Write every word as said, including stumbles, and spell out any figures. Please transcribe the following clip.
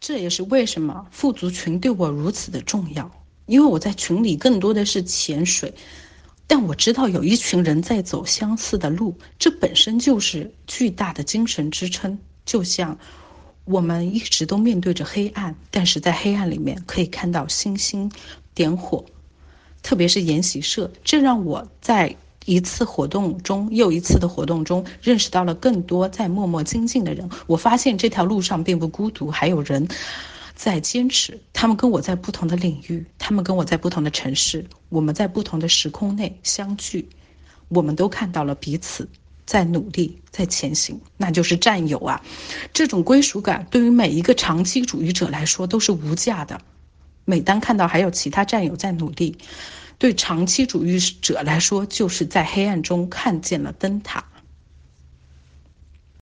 这也是为什么富足群对我如此的重要，因为我在群里更多的是潜水，但我知道有一群人在走相似的路，这本身就是巨大的精神支撑。就像我们一直都面对着黑暗，但是在黑暗里面可以看到星星点火，特别是研习社，这让我在一次活动中又一次的活动中认识到了更多在默默精进的人。我发现这条路上并不孤独，还有人在坚持，他们跟我在不同的领域，他们跟我在不同的城市，我们在不同的时空内相聚，我们都看到了彼此在努力，在前行，那就是战友啊！这种归属感对于每一个长期主义者来说都是无价的。每当看到还有其他战友在努力，对长期主义者来说，就是在黑暗中看见了灯塔。